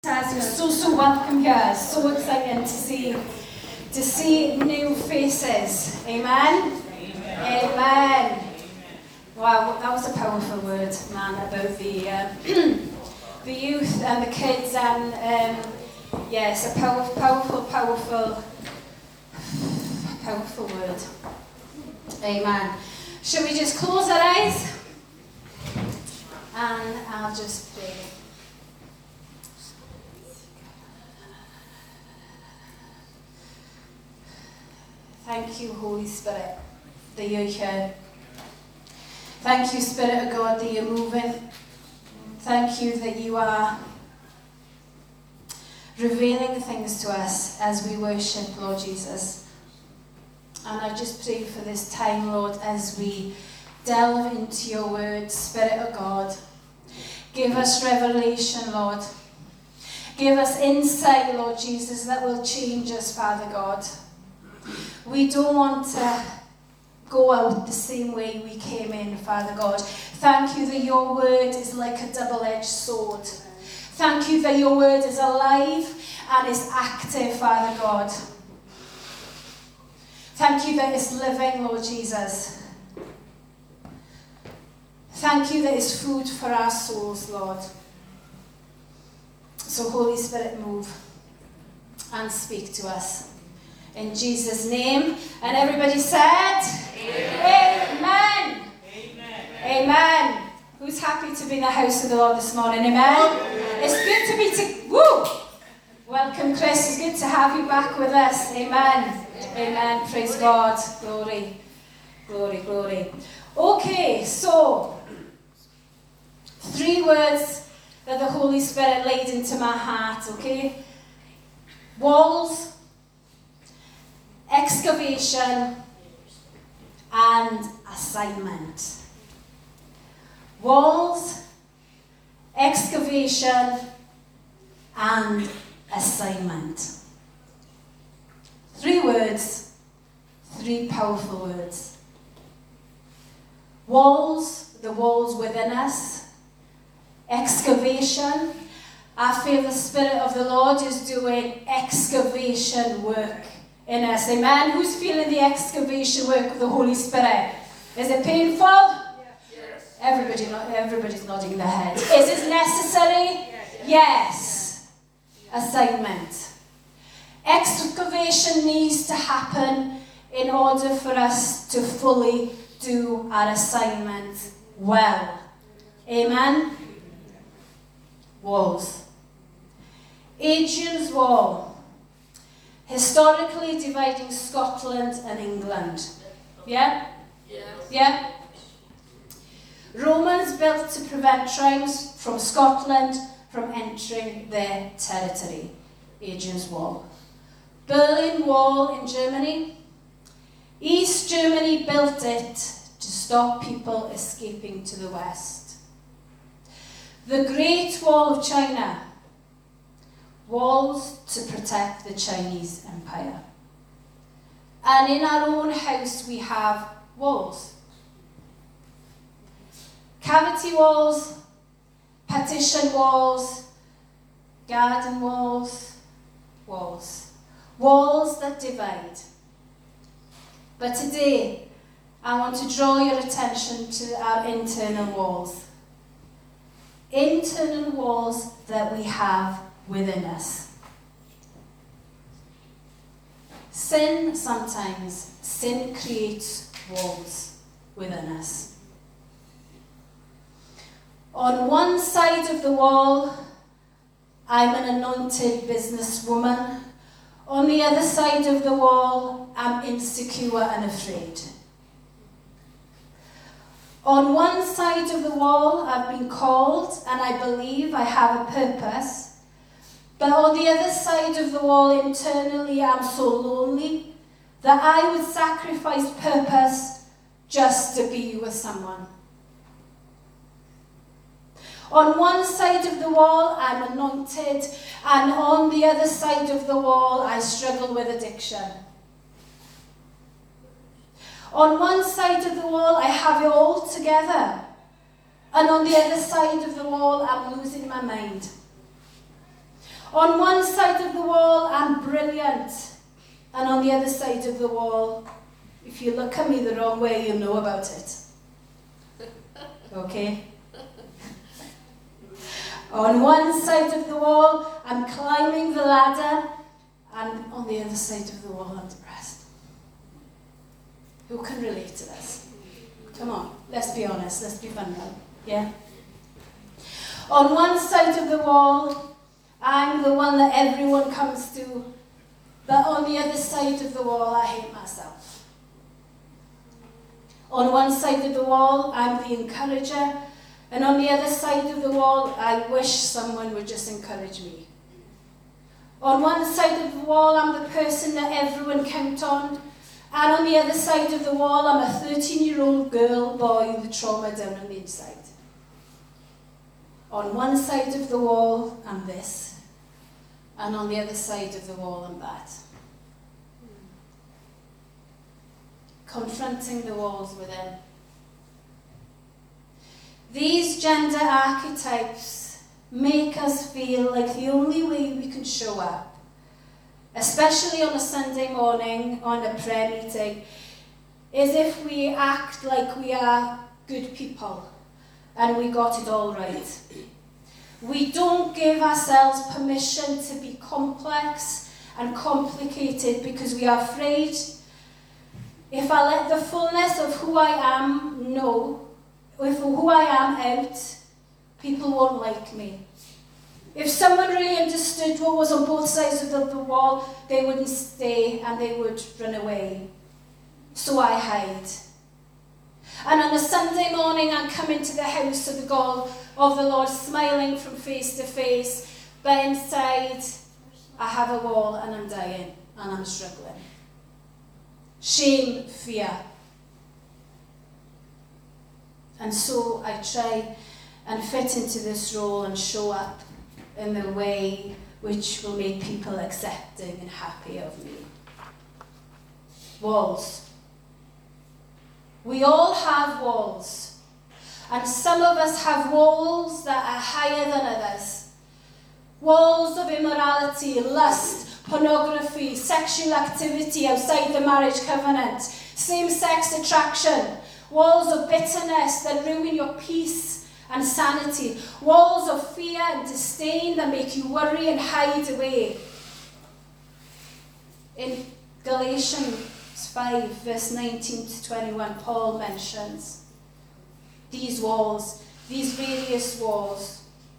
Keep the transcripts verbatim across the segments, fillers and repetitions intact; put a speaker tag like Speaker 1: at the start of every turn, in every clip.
Speaker 1: You're so so welcome here. So exciting to see to see new faces. Amen. Amen. Amen. Wow, that was a powerful word, man, about the uh, the youth and the kids, and um, yes, a powerful, powerful, powerful, powerful word. Amen. Shall we just close our eyes? And I'll just pray. Thank you, Holy Spirit, that you're here. Thank you, Spirit of God, that you're moving. Thank you that you are revealing things to us as we worship, Lord Jesus. And I just pray for this time, Lord, as we delve into your word, Spirit of God. Give us revelation, Lord. Give us insight, Lord Jesus, that will change us, Father God. We don't want to go out the same way we came in, Father God. Thank you that your word is like a double-edged sword. Thank you that your word is alive and is active, Father God. Thank you that it's living, Lord Jesus. Thank you that it's food for our souls, Lord. So, Holy Spirit, move and speak to us. In Jesus' name. And everybody said, Amen. Amen. Amen. Amen. Who's happy to be in the house of the Lord this morning? Amen. Amen. It's good to be to woo. Welcome, Chris. It's good to have you back with us. Amen. Amen. Amen. Praise God. Glory. Glory, glory. Okay, so three words that the Holy Spirit laid into my heart, okay? Walls, excavation, and assignment. Walls, excavation, and assignment. Three words, three powerful words. Walls, the walls within us. Excavation, I feel the Spirit of the Lord is doing excavation work in us. Amen. Who's feeling the excavation work of the Holy Spirit? Is it painful? Yes. Everybody, everybody's nodding their head. Is it necessary? Yes. Yes. Assignment. Excavation needs to happen in order for us to fully do our assignment well. Amen. Walls. Hadrian's Wall. Historically dividing Scotland and England. Yeah? Yes. Yeah? Romans built to prevent tribes from Scotland from entering their territory. Hadrian's Wall. Berlin Wall in Germany. East Germany built it to stop people escaping to the west. The Great Wall of China. Walls to protect the Chinese Empire. And in our own house we have walls. Cavity walls, partition walls, garden walls, walls. Walls that divide. But today, I want to draw your attention to our internal walls. Internal walls that we have within us. Sin, sometimes, sin creates walls within us. On one side of the wall, I'm an anointed businesswoman. On the other side of the wall, I'm insecure and afraid. On one side of the wall, I've been called, and I believe I have a purpose. But on the other side of the wall, internally, I'm so lonely that I would sacrifice purpose just to be with someone. On one side of the wall, I'm anointed, and on the other side of the wall, I struggle with addiction. On one side of the wall, I have it all together, and on the other side of the wall, I'm losing my mind. On one side of the wall, I'm brilliant. And on the other side of the wall, if you look at me the wrong way, you'll know about it. Okay? On one side of the wall, I'm climbing the ladder, and on the other side of the wall, I'm depressed. Who can relate to this? Come on, let's be honest, let's be vulnerable, yeah? On one side of the wall, I'm the one that everyone comes to, but on the other side of the wall, I hate myself. On one side of the wall, I'm the encourager, and on the other side of the wall, I wish someone would just encourage me. On one side of the wall, I'm the person that everyone count on, and on the other side of the wall, I'm a thirteen-year-old girl, boy with trauma down on the inside. On one side of the wall, I'm this, and on the other side of the wall, I'm that. Confronting the walls within. These gender archetypes make us feel like the only way we can show up, especially on a Sunday morning, on a prayer meeting, is if we act like we are good people and we got it all right. We don't give ourselves permission to be complex and complicated because we are afraid if I let the fullness of who I am know, if who I am out, people won't like me. If someone really understood what was on both sides of the, the wall, they wouldn't stay and they would run away. So I hide. And on a Sunday morning, I'm coming to the house of the God of the Lord, smiling from face to face, but inside, I have a wall and I'm dying and I'm struggling. Shame, fear. And so I try and fit into this role and show up in the way which will make people accepting and happy of me. Walls. We all have walls. And some of us have walls that are higher than others. Walls of immorality, lust, pornography, sexual activity outside the marriage covenant, same-sex attraction, walls of bitterness that ruin your peace and sanity, walls of fear and disdain that make you worry and hide away. In Galatians five, verse nineteen to twenty-one, Paul mentions these walls, these various walls.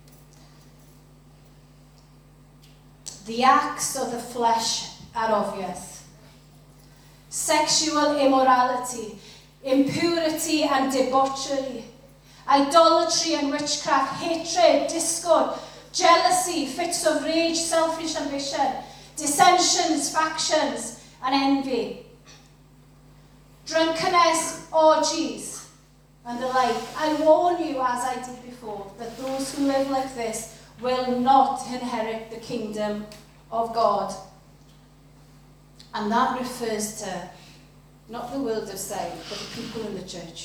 Speaker 1: The acts of the flesh are obvious. Sexual immorality, impurity and debauchery, idolatry and witchcraft, hatred, discord, jealousy, fits of rage, selfish ambition, dissensions, factions, and envy, drunkenness, orgies, and the like. I warn you, as I did before, that those who live like this will not inherit the kingdom of God. And that refers to not the world outside, but the people in the church.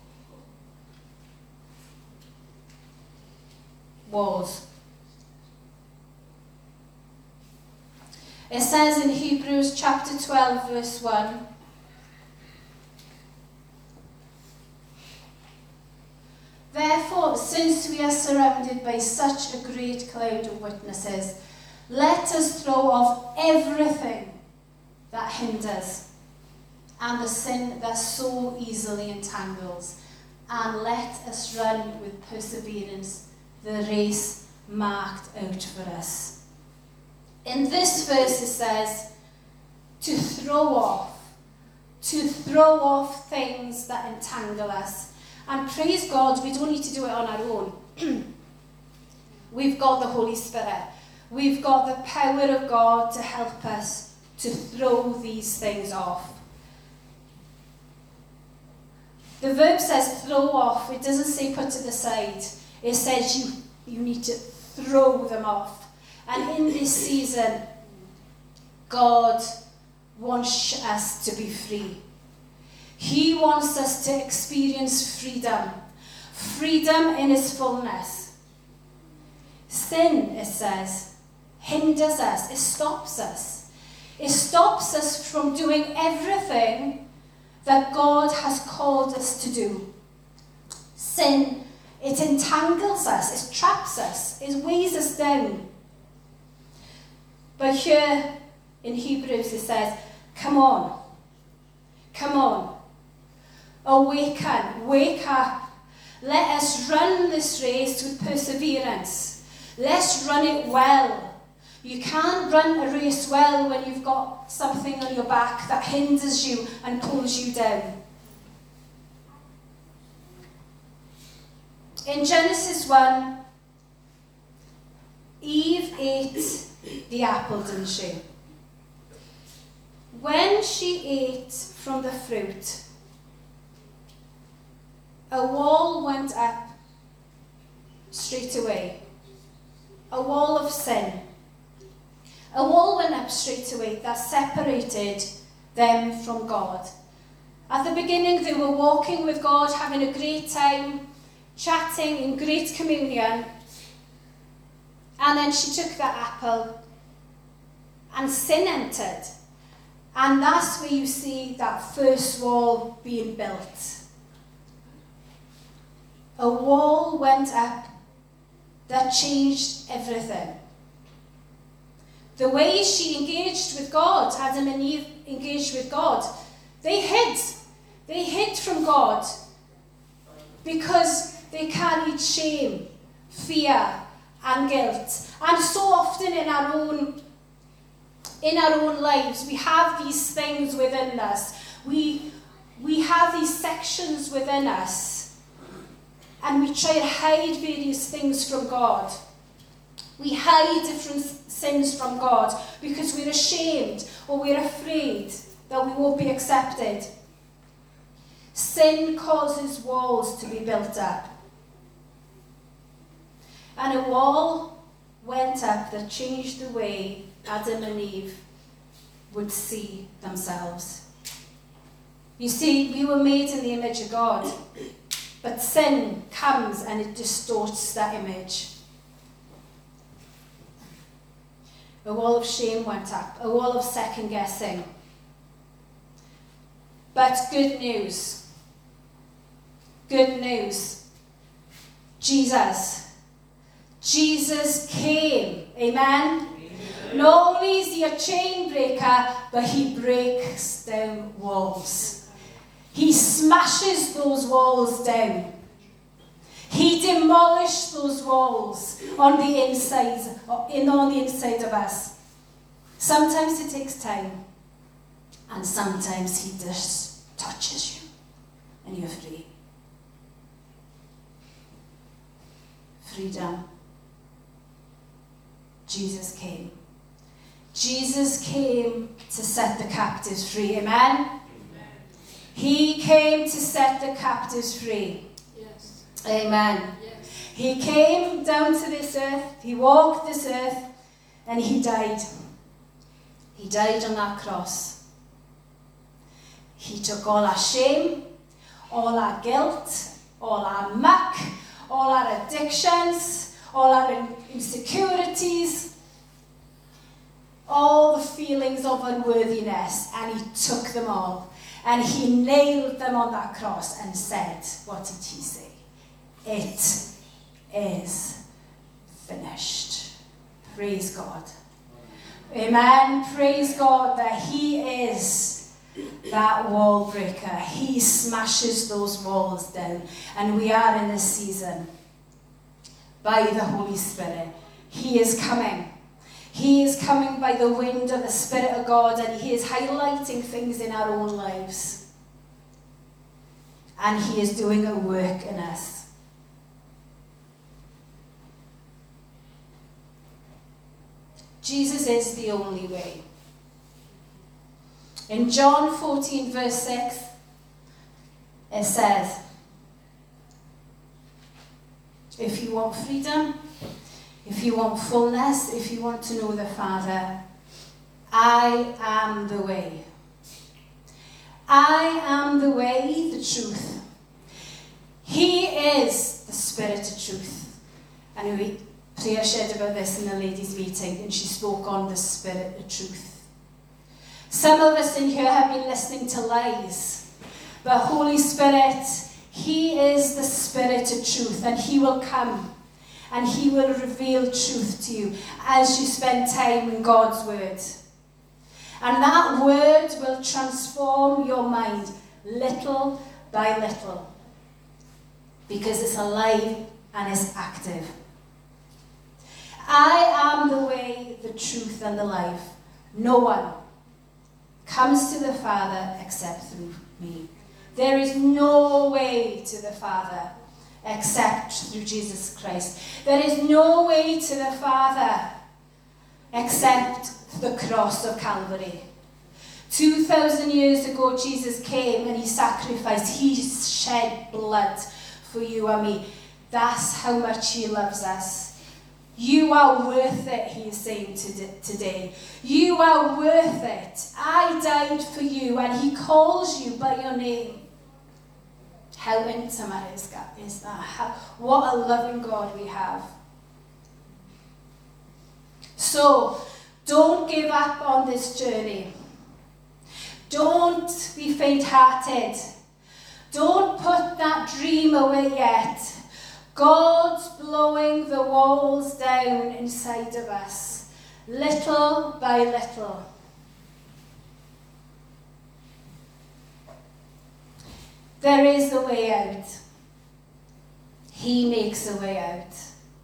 Speaker 1: Walls. It says in Hebrews chapter twelve, verse one, therefore, since we are surrounded by such a great cloud of witnesses, let us throw off everything that hinders and the sin that so easily entangles, and let us run with perseverance the race marked out for us. In this verse it says to throw off, to throw off things that entangle us. And praise God, we don't need to do it on our own. We've got the Holy Spirit. We've got the power of God to help us to throw these things off. The verb says throw off. It doesn't say put to the side. It says you, you need to throw them off. And in this season, God wants us to be free. He wants us to experience freedom. Freedom in its fullness. Sin, it says, hinders us, it stops us. It stops us from doing everything that God has called us to do. Sin, it entangles us, it traps us, it weighs us down. But here in Hebrews it says, come on, come on, awaken, wake up. Let us run this race with perseverance. Let's run it well. You can't run a race well when you've got something on your back that hinders you and pulls you down. In Genesis one, Eve ate the apple, didn't she? When she ate from the fruit, a wall went up straight away. A wall of sin. A wall went up straight away that separated them from God. At the beginning, they were walking with God, having a great time, chatting in great communion. And then she took that apple and sin entered. And that's where you see that first wall being built. A wall went up that changed everything. The way she engaged with God, Adam and Eve engaged with God, they hid. They hid from God because they carried shame, fear, and guilt. And so often in our own, in our own lives, we have these things within us. We, we have these sections within us, and we try to hide various things from God. We hide different sins from God because we're ashamed or we're afraid that we won't be accepted. Sin causes walls to be built up. And a wall went up that changed the way Adam and Eve would see themselves. You see, we were made in the image of God, but sin comes and it distorts that image. A wall of shame went up, a wall of second guessing. But good news, good news, Jesus, Jesus came, amen? Amen. Not only is he a chain breaker, but he breaks down walls. He smashes those walls down. He demolished those walls on the inside, in on the inside of us. Sometimes it takes time, and sometimes he just touches you, and you're free. Freedom. Jesus came. Jesus came to set the captives free. Amen? Amen. He came to set the captives free. Yes. Amen. Yes. He came down to this earth. He walked this earth, and he died. He died on that cross. He took all our shame, all our guilt, all our muck, all our addictions, all our insecurities, all the feelings of unworthiness, and he took them all. And he nailed them on that cross and said, what did he say? It is finished. Praise God. Amen. Praise God that he is that wall breaker. He smashes those walls down. And we are in this season by the Holy Spirit. He is coming. He is coming by the wind of the Spirit of God, and he is highlighting things in our own lives. And he is doing a work in us. Jesus is the only way. In John fourteen, verse six, it says, if you want freedom, if you want fullness, if you want to know the Father, I am the way. I am the way, the truth. He is the Spirit of truth. And we Priya shared about this in the ladies' meeting, and she spoke on the Spirit of truth. Some of us in here have been listening to lies, but Holy Spirit, He is the Spirit of truth, and He will come and He will reveal truth to you as you spend time in God's Word. And that Word will transform your mind little by little, because it's alive and it's active. I am the way, the truth, and the life. No one comes to the Father except through me. There is no way to the Father except through Jesus Christ. There is no way to the Father except the cross of Calvary. Two thousand years ago, Jesus came and He sacrificed. He shed blood for you and me. That's how much He loves us. You are worth it, He is saying today. You are worth it. I died for you, and He calls you by your name. How intimate is that? Is that? How, what a loving God we have. So, don't give up on this journey. Don't be faint-hearted. Don't put that dream away yet. God's blowing the walls down inside of us, little by little. There is a way out. He makes a way out.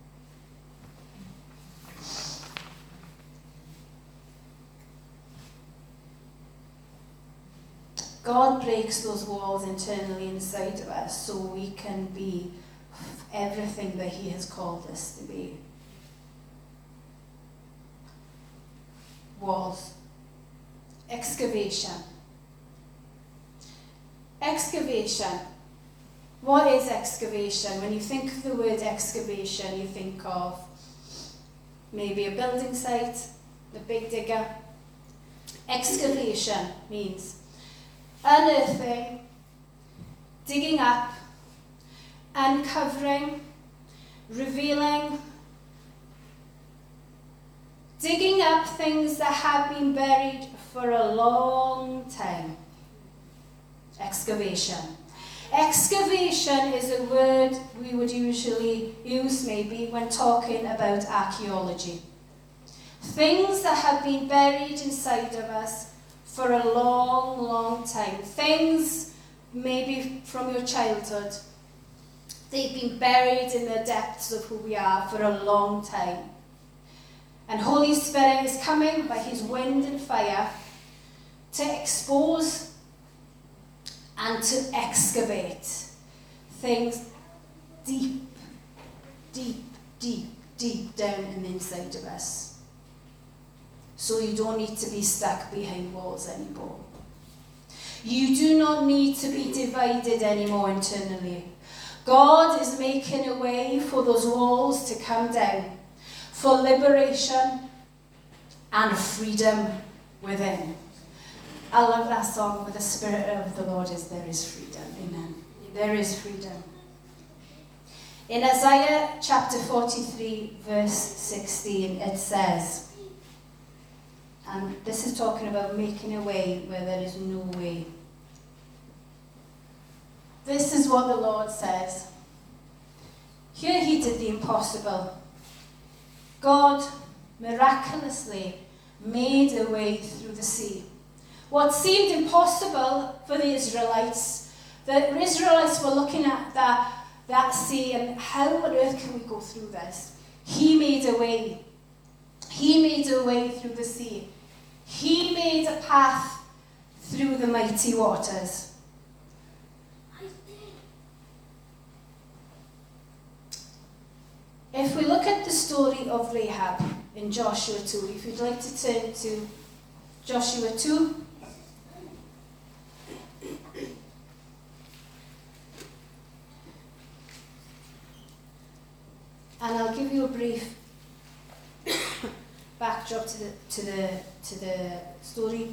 Speaker 1: God breaks those walls internally inside of us so we can be everything that He has called us to be. Walls. Excavation. Excavation. What is excavation? When you think of the word excavation, you think of maybe a building site, the big digger. Excavation means unearthing, digging up, uncovering, revealing, digging up things that have been buried for a long time. Excavation. Excavation is a word we would usually use maybe when talking about archaeology. Things that have been buried inside of us for a long, long time. Things maybe from your childhood. They've been buried in the depths of who we are for a long time. And Holy Spirit is coming by His wind and fire to expose and to excavate things deep, deep, deep, deep down in the inside of us. So you don't need to be stuck behind walls anymore. You do not need to be divided anymore internally. God is making a way for those walls to come down, for liberation and freedom within. I love that song, "Where the Spirit of the Lord is, there is freedom." Amen. There is freedom. In Isaiah chapter forty-three, verse sixteen, it says, and this is talking about making a way where there is no way. This is what the Lord says. Here He did the impossible. God miraculously made a way through the sea. What seemed impossible for the Israelites, the Israelites were looking at that, that sea and how on earth can we go through this? He made a way. He made a way through the sea. He made a path through the mighty waters. If we look at the story of Rahab in Joshua two, if you'd like to turn to Joshua two. And I'll give you a brief backdrop to the to the to the story.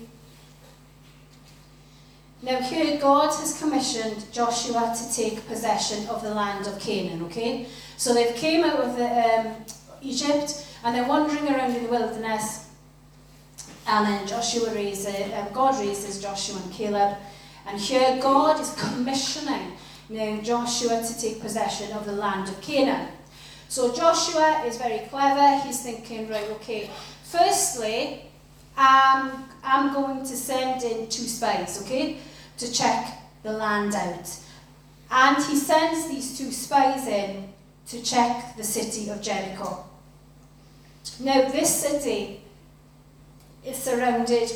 Speaker 1: Now here God has commissioned Joshua to take possession of the land of Canaan, okay? So they've came out of the um, Egypt, and they're wandering around in the wilderness. And then Joshua raises, um, God raises Joshua and Caleb, and here God is commissioning now Joshua to take possession of the land of Canaan. So Joshua is very clever. He's thinking, right, okay, firstly, um, I'm going to send in two spies, okay, to check the land out. And he sends these two spies in to check the city of Jericho. Now, this city is surrounded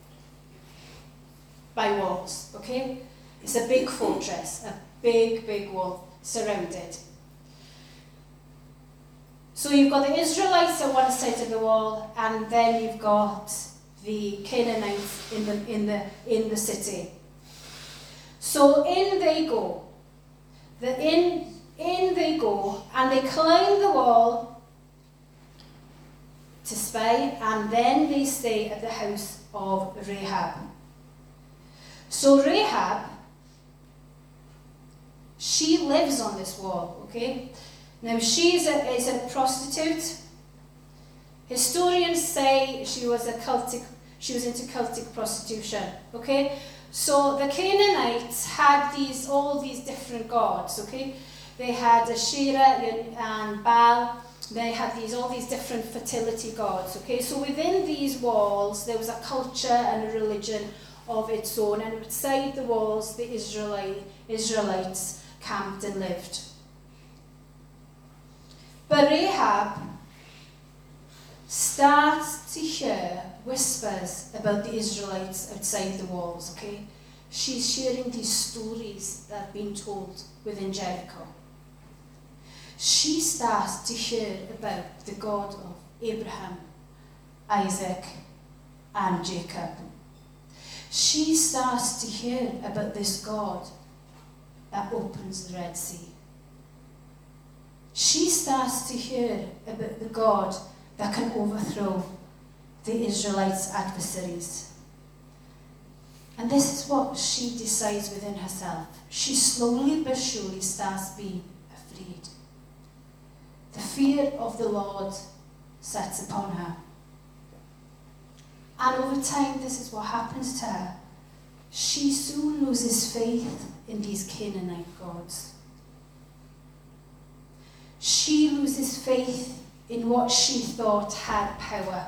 Speaker 1: by walls, okay? It's a big fortress, a big, big wall surrounded. So you've got the Israelites on one side of the wall, and then you've got the Canaanites in the in the in the city. So in they go. The in in they go, and they climb the wall to spy, and then they stay at the house of Rahab. So Rahab, she lives on this wall, okay? Now she is a, is a prostitute. Historians say she was a cultic, she was into cultic prostitution, okay? So the Canaanites had these all these different gods, okay? They had Asherah and Baal. They had these all these different fertility gods, okay? So within these walls, there was a culture and a religion of its own, and outside the walls, the Israelite, Israelites camped and lived. But Rahab starts to hear whispers about the Israelites outside the walls, okay? She's hearing these stories that have been told within Jericho. She starts to hear about the God of Abraham, Isaac, and Jacob. She starts to hear about this God that opens the Red Sea. She starts to hear about the God that can overthrow the Israelites' adversaries. And this is what she decides within herself. She slowly but surely starts being afraid. The fear of the Lord sets upon her. And over time, this is what happens to her. She soon loses faith in these Canaanite gods. She loses faith in what she thought had power.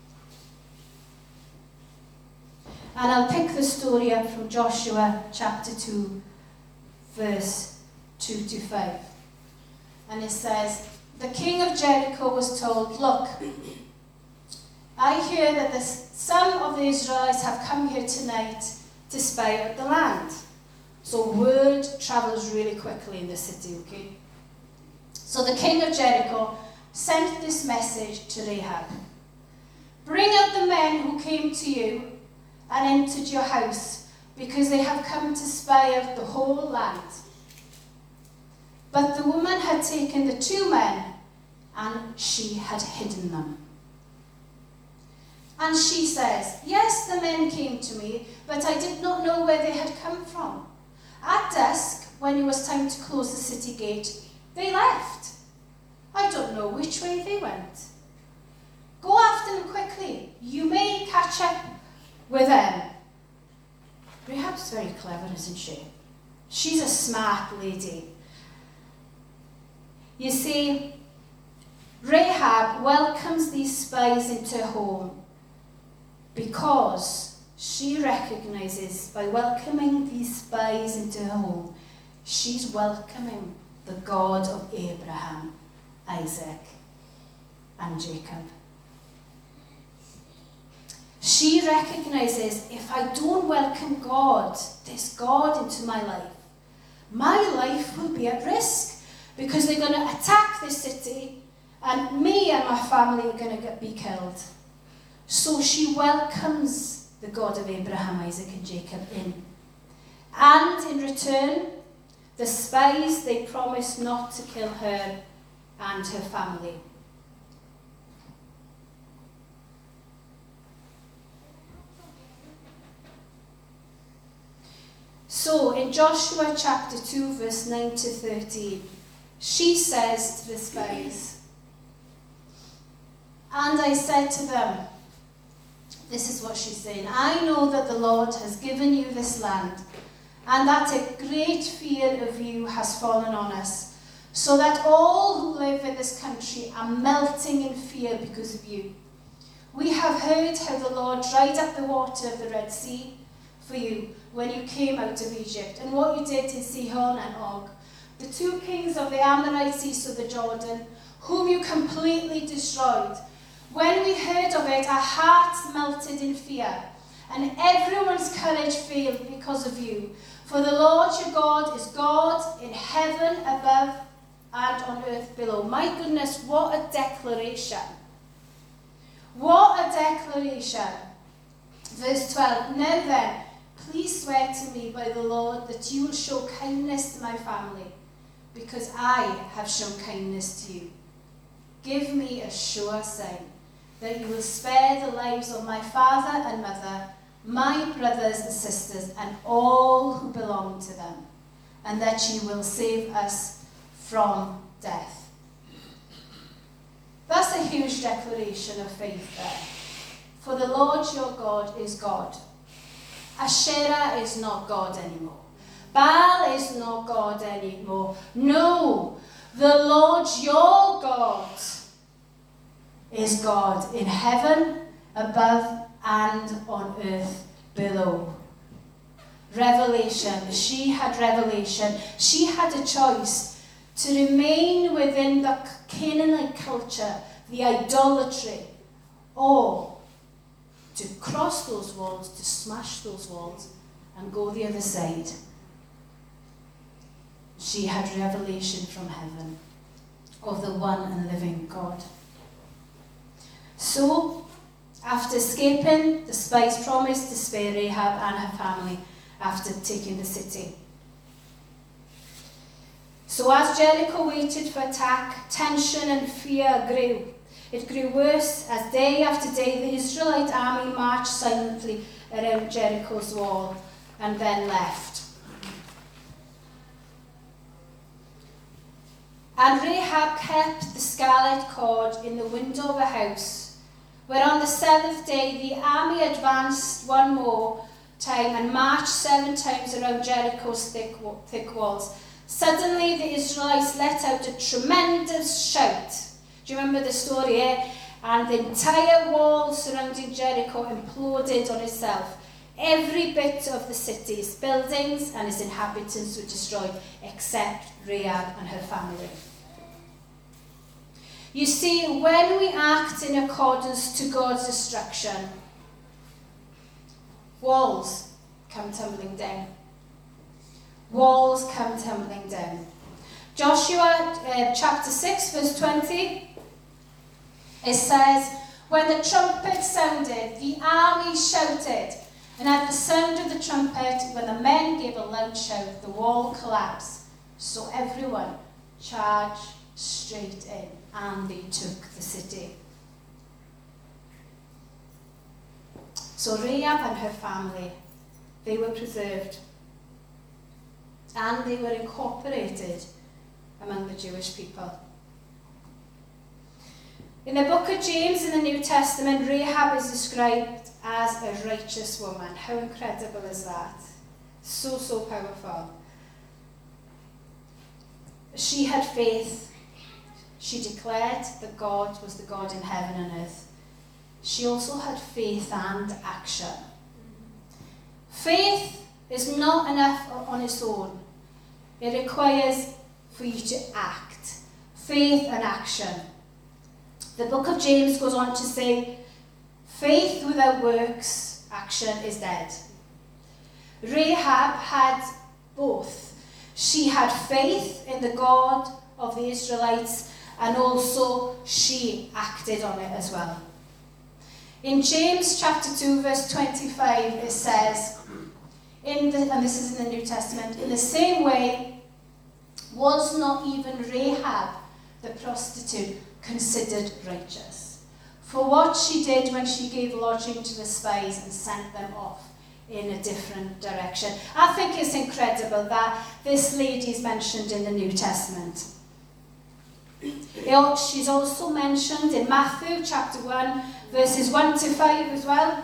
Speaker 1: And I'll pick the story up from Joshua chapter two, verse two to five. And it says, the king of Jericho was told, look, I hear that the, some of the Israelites have come here tonight to spy out the land. So word travels really quickly in the city, okay? So the king of Jericho sent this message to Rahab. Bring out the men who came to you and entered your house, because they have come to spy out the whole land. But the woman had taken the two men, and she had hidden them. And she says, yes, the men came to me, but I did not know where they had come from. At dusk, when it was time to close the city gate, they left. I don't know which way they went. Go after them quickly. You may catch up with them. Rahab's very clever, isn't she? She's a smart lady. You see, Rahab welcomes these spies into her home because she recognizes, by welcoming these spies into her home, she's welcoming the God of Abraham, Isaac, and Jacob. She recognizes, if I don't welcome God, this God, into my life, my life will be at risk, because they're going to attack this city, and me and my family are going to be killed. So she welcomes the God of Abraham, Isaac, and Jacob in. And in return, the spies, they promise not to kill her and her family. So in Joshua chapter two, verse nine to thirteen, she says to the spies, And I said to them, this is what she's saying, I know that the Lord has given you this land, and that a great fear of you has fallen on us, so that all who live in this country are melting in fear because of you. We have heard how the Lord dried up the water of the Red Sea for you when you came out of Egypt, and what you did in Sihon and Og, the two kings of the Amorites east of the Jordan, whom you completely destroyed. When we heard of it, our hearts melted in fear, and everyone's courage failed because of you. For the Lord your God is God in heaven above and on earth below. My goodness, what a declaration. What a declaration. Verse twelve, now then, please swear to me by the Lord that you will show kindness to my family, because I have shown kindness to you. Give me a sure sign that you will spare the lives of my father and mother, my brothers and sisters, and all who belong to them, and that you will save us from death. That's a huge declaration of faith there. For the Lord your God is God. Asherah is not God anymore. Baal is not God anymore. No, the Lord your God is God in heaven above and on earth below. Revelation. She had revelation. She had a choice to remain within the Canaanite culture, the idolatry, or to cross those walls, to smash those walls, and go the other side. She had revelation from heaven of the one and living God. So, after escaping, the spies promised to spare Rahab and her family after taking the city. So as Jericho waited for attack, tension and fear grew. It grew worse as day after day the Israelite army marched silently around Jericho's wall and then left. And Rahab kept the scarlet cord in the window of a house, where on the seventh day the army advanced one more time and marched seven times around Jericho's thick, thick walls. Suddenly the Israelites let out a tremendous shout. Do you remember the story here? Eh? And the entire wall surrounding Jericho imploded on itself. Every bit of the city's buildings and its inhabitants were destroyed, except Rahab and her family. You see, when we act in accordance to God's instruction, walls come tumbling down. Walls come tumbling down. Joshua uh, chapter six, verse twenty, it says, when the trumpet sounded, the army shouted, and at the sound of the trumpet, when the men gave a loud shout, the wall collapsed. So everyone charged straight in, and they took the city. So Rahab and her family, they were preserved, and they were incorporated among the Jewish people. In the book of James in the New Testament, Rahab is described as a righteous woman. How incredible is that? So, so powerful. She had faith. She declared that God was the God in heaven and earth. She also had faith and action. Faith is not enough on its own. It requires for you to act. Faith and action. The book of James goes on to say, faith without works, action is dead. Rahab had both. She had faith in the God of the Israelites, and also she acted on it as well. In James chapter two, verse twenty-five, it says, in the, and this is in the New Testament, in the same way, was not even Rahab the prostitute considered righteous for what she did when she gave lodging to the spies and sent them off in a different direction? I think it's incredible that this lady is mentioned in the New Testament. She's also mentioned in Matthew chapter one, verses one to five as well.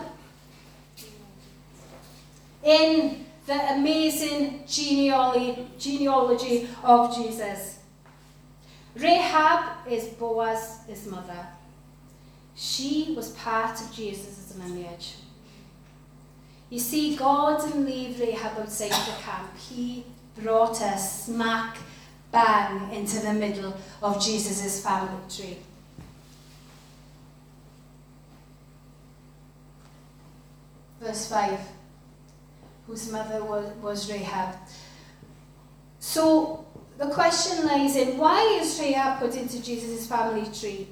Speaker 1: In the amazing genealogy, genealogy of Jesus. Rahab is Boaz's mother. She was part of Jesus' lineage. You see, God didn't leave Rahab outside the camp. He brought her smack bang into the middle of Jesus' family tree. Verse five, whose mother was, was Rahab. So the question lies in, why is Rahab put into Jesus' family tree?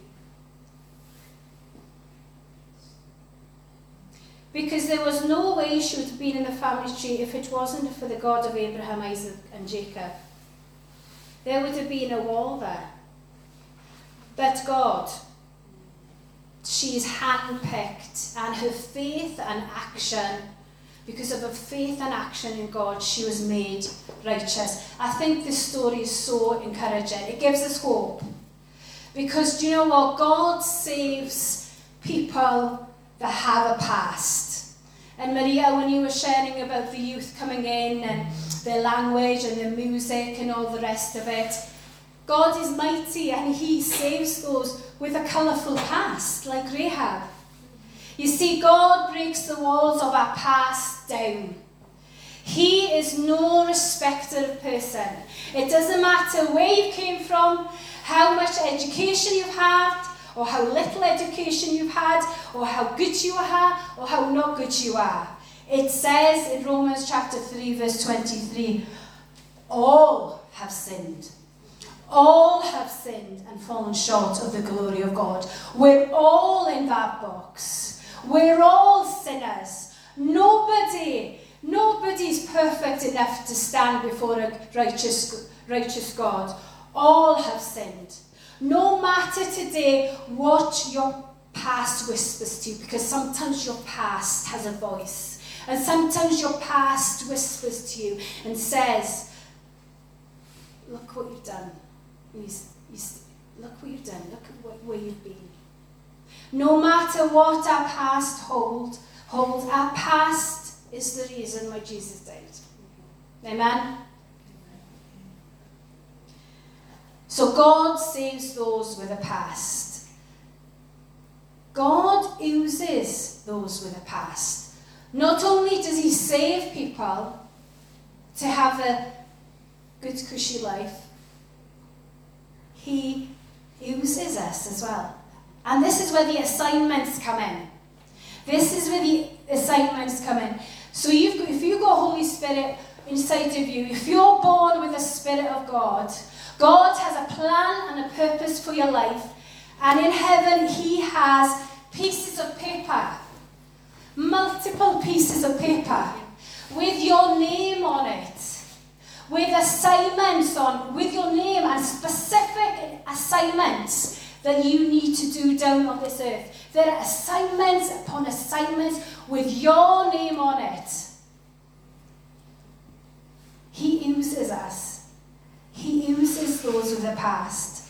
Speaker 1: Because there was no way she would have been in the family tree if it wasn't for the God of Abraham, Isaac, and Jacob. There would have been a wall there. But God, she is handpicked, and her faith and action, because of her faith and action in God, she was made righteous. I think this story is so encouraging. It gives us hope. Because do you know what? God saves people that have a past. And Maria, when you were sharing about the youth coming in and their language and their music and all the rest of it, God is mighty and he saves those with a colourful past, like Rahab. You see, God breaks the walls of our past down. He is no respecter of person. It doesn't matter where you came from, how much education you've had, or how little education you've had, or how good you are, or how not good you are. It says in Romans chapter three, verse twenty-three, all have sinned. All have sinned and fallen short of the glory of God. We're all in that box. We're all sinners. Nobody, nobody's perfect enough to stand before a righteous, righteous God. All have sinned. No matter today what your past whispers to you, because sometimes your past has a voice, and sometimes your past whispers to you and says, look what you've done. You, you, look what you've done. Look at what, where you've been. No matter what our past hold, holds, our past is the reason why Jesus died. Amen? So God saves those with a past. God uses those with a past. Not only does he save people to have a good, cushy life, he uses us as well. And this is where the assignments come in. This is where the assignments come in. So you've got, if you've got Holy Spirit inside of you, if you're born with the Spirit of God, God has a plan and a purpose for your life. And in heaven, he has pieces of paper, multiple pieces of paper, with your name on it, with assignments on, with your name and specific assignments that you need to do down on this earth. There are assignments upon assignments with your name on it. He uses us. He uses those with the past.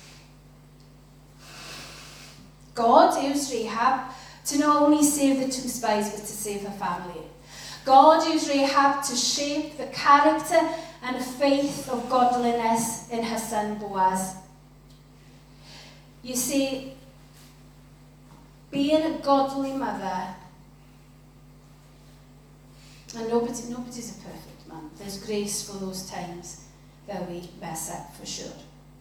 Speaker 1: God used Rahab to not only save the two spies, but to save her family. God used Rahab to shape the character and faith of godliness in her son Boaz. You see, being a godly mother, and nobody, nobody's a perfect man. There's grace for those times that we mess up, for sure.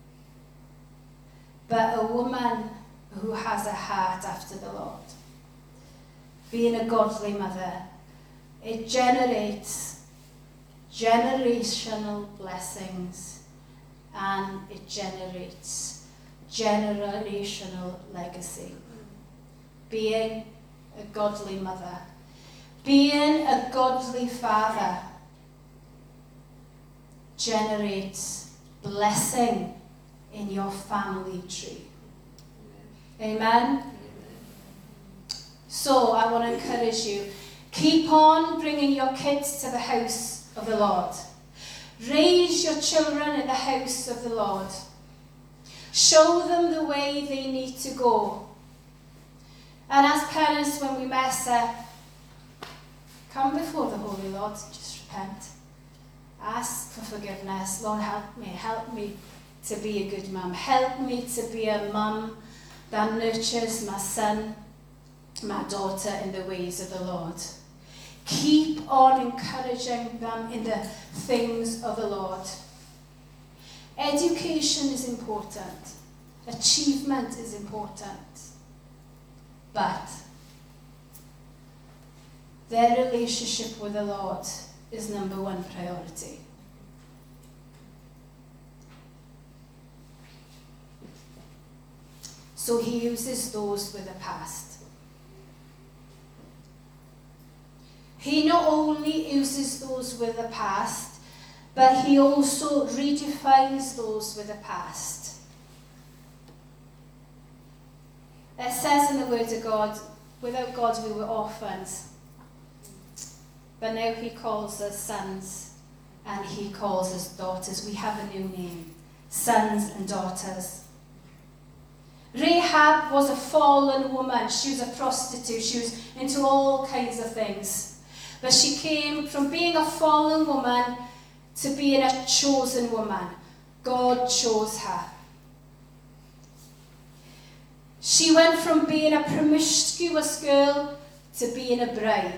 Speaker 1: But a woman who has a heart after the Lord, being a godly mother, it generates generational blessings and it generates generational legacy. Being a godly mother, being a godly father generates blessing in your family tree. Amen? So I want to encourage you, keep on bringing your kids to the house of the Lord. Raise your children in the house of the Lord. Show them the way they need to go. And as parents, when we mess up, come before the Holy Lord, just repent. Ask for forgiveness. Lord, help me. Help me to be a good mum. Help me to be a mum that nurtures my son, my daughter in the ways of the Lord. Keep on encouraging them in the things of the Lord. Education is important. Achievement is important. But their relationship with the Lord is number one priority. So he uses those with the past. He not only uses those with the past, but he also redefines those with the past. It says in the Word of God, without God we were orphans. But now he calls us sons and he calls us daughters. We have a new name, sons and daughters. Rahab was a fallen woman. She was a prostitute. She was into all kinds of things. But she came from being a fallen woman to being a chosen woman. God chose her. She went from being a promiscuous girl to being a bride.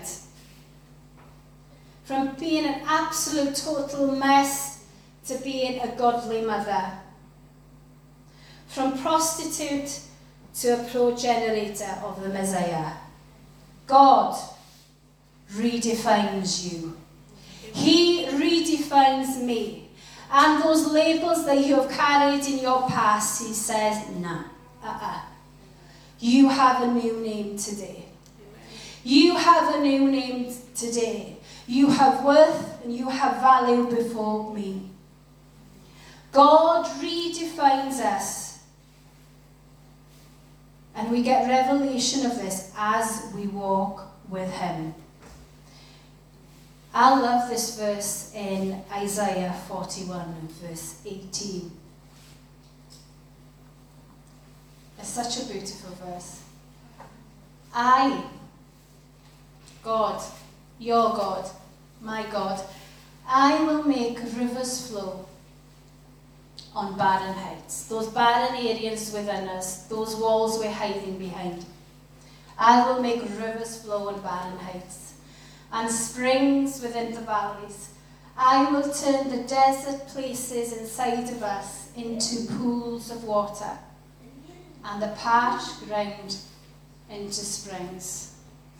Speaker 1: From being an absolute total mess to being a godly mother. From prostitute to a progenitor of the Messiah. God redefines you. He redefines me. And those labels that you have carried in your past, he says, nah, uh-uh. You have a new name today. You have a new name today. You have worth and you have value before me. God redefines us. And we get revelation of this as we walk with him. I love this verse in Isaiah forty-one, verse eighteen. It's such a beautiful verse. I, God, your God, my God, I will make rivers flow on barren heights, those barren areas within us, those walls we're hiding behind. I will make rivers flow on barren heights and springs within the valleys. I will turn the desert places inside of us into pools of water and the parched ground into springs.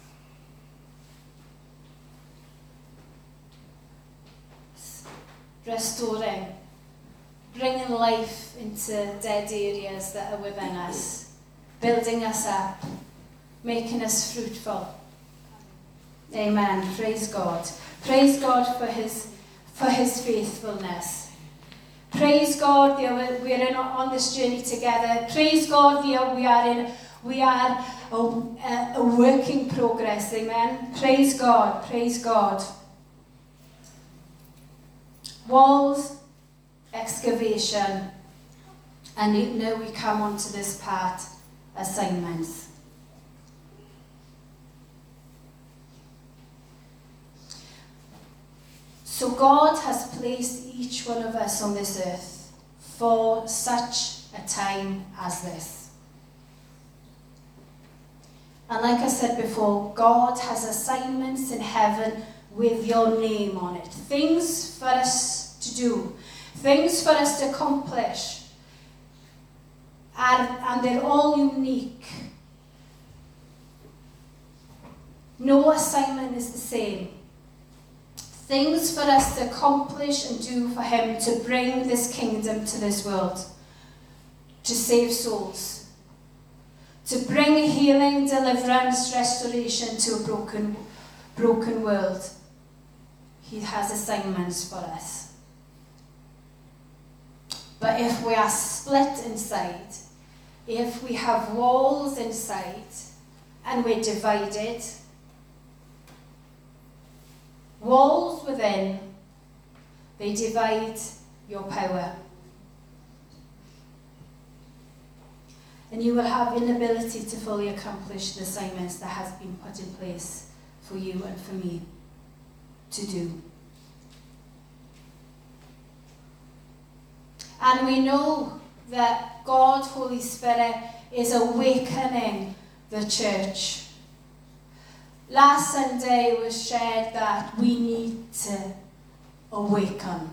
Speaker 1: Restoring, bringing life into dead areas that are within us, building us up, making us fruitful. Amen. Praise God. Praise God for his, for his faithfulness. Praise God that we are in, on this journey together. Praise God that we are in we are a, a, a work in progress. Amen. Praise God. Praise God. Walls, excavation, and now we come on to this part, assignments. So God has placed each one of us on this earth for such a time as this. And like I said before, God has assignments in heaven with your name on it. Things for us to do. Things for us to accomplish. And, and they're all unique. No assignment is the same. Things for us to accomplish and do for him to bring this kingdom to this world. To save souls. To bring healing, deliverance, restoration to a broken, broken world. He has assignments for us. But if we are split inside, if we have walls inside, and we're divided, walls within, they divide your power. and you will have inability to fully accomplish the assignments that has been put in place for you and for me to do. And we know that God, Holy Spirit, is awakening the church. Last Sunday it was shared that we need to awaken.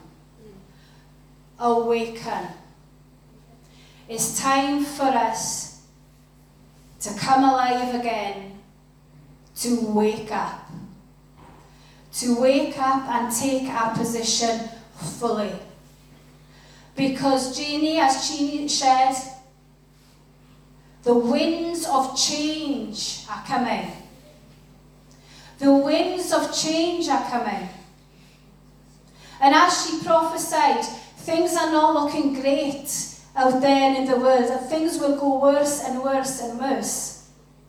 Speaker 1: Awaken. It's time for us to come alive again, to wake up. To wake up and take our position fully. Because Jeannie, as Jeannie shared, the winds of change are coming. The winds of change are coming. And as she prophesied, things are not looking great out there in the world, and things will go worse and worse and worse.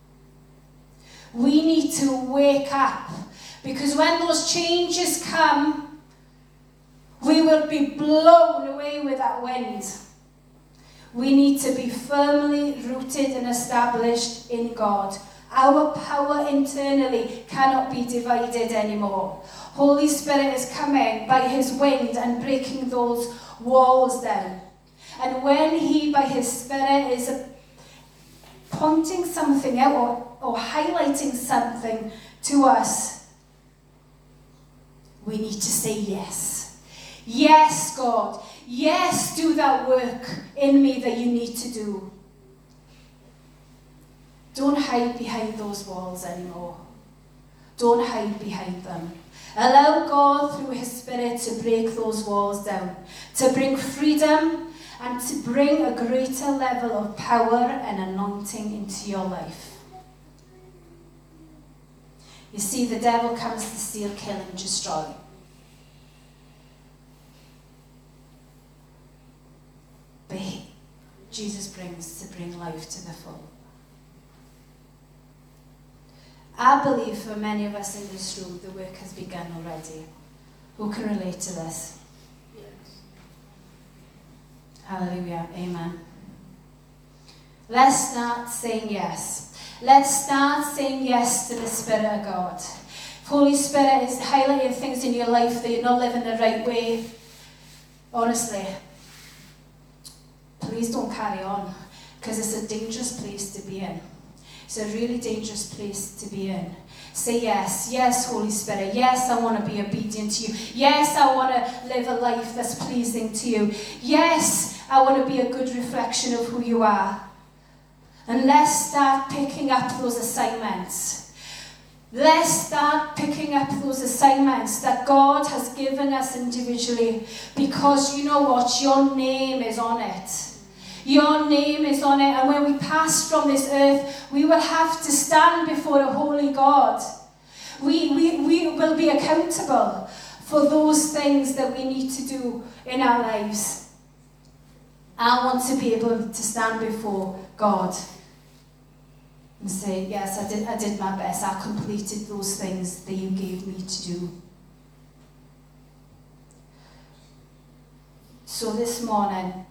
Speaker 1: We need to wake up, because when those changes come, we will be blown away with that wind. We need to be firmly rooted and established in God. Our power internally cannot be divided anymore. Holy Spirit is coming by his wind and breaking those walls down. And when he, by his Spirit, is pointing something out or, or highlighting something to us, we need to say yes. Yes, God. Yes, do that work in me that you need to do. Don't hide behind those walls anymore. Don't hide behind them. Allow God, through his Spirit, to break those walls down, to bring freedom and to bring a greater level of power and anointing into your life. You see, the devil comes to steal, kill, and destroy. But he, Jesus brings to bring life to the full. I believe for many of us in this room, the work has begun already. Who can relate to this? Yes. Hallelujah. Amen. Let's start saying yes. Let's start saying yes to the Spirit of God. If Holy Spirit is highlighting things in your life that you're not living the right way, honestly, please don't carry on, because it's a dangerous place to be in. It's a really dangerous place to be in. Say yes. Yes, Holy Spirit. Yes, I want to be obedient to you. Yes, I want to live a life that's pleasing to you. Yes, I want to be a good reflection of who you are. And let's start picking up those assignments. Let's start picking up those assignments that God has given us individually, because you know what? Your name is on it. Your name is on it, and when we pass from this earth, we will have to stand before a holy God. We, we, we will be accountable for those things that we need to do in our lives. I want to be able to stand before God and say, yes, I did, I did my best. I completed those things that you gave me to do. So this morning,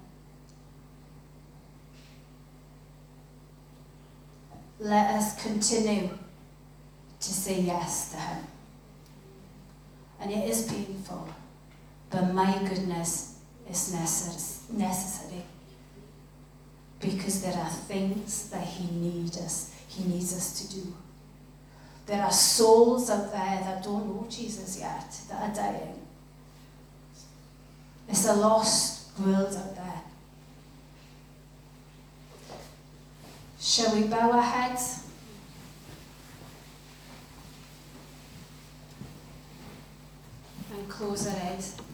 Speaker 1: let us continue to say yes to him. And it is painful, but my goodness, is necessary. Because there are things that he needs us, he needs us to do. There are souls out there that don't know Jesus yet, that are dying. It's a lost world out there. Shall we bow our heads? And close our eyes.